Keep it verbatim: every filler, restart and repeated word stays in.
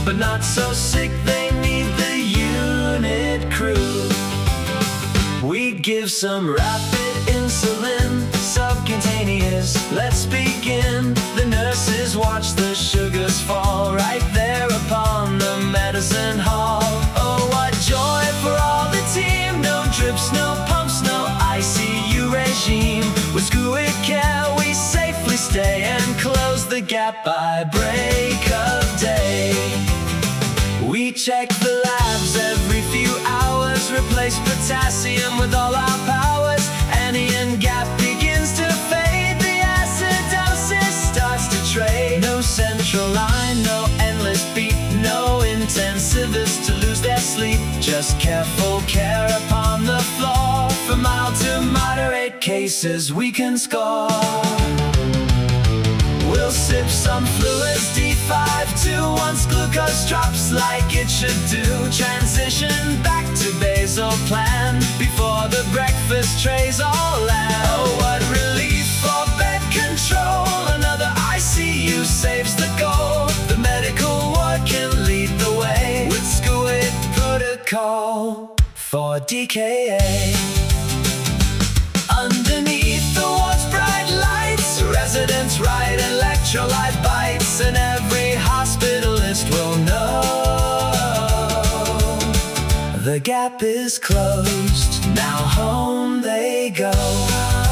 but not so sick they need the unit crew. We'd give some rapid insulin, subcutaneous. Let's begin. The nurses watch the sugars fall right there upon the medicine hall. Oh, what joy for all the team. No drips, no pumps, no I C U regime. With Squid Care we safely stay and close the gap by break of day. We check the labs every few hours, replace potassium with all our powers. Anion gap begins to fade, the acidosis starts to trade. No central line, no endless beat, no intensivists to lose their sleep. Just careful care upon the floor. For mild to moderate cases we can score. We'll sip some fluids, D five two, once glucose drops like it should do. Transition back to basal plan before the breakfast trays all land. Oh, what relief for bed control. Another I C U saves the goal. The medical ward can lead the way with Squid protocol for D K A. Underneath the ward's bright lights, residents write electrolyte bites, and every hospitalist will know the gap is closed. Now home they go.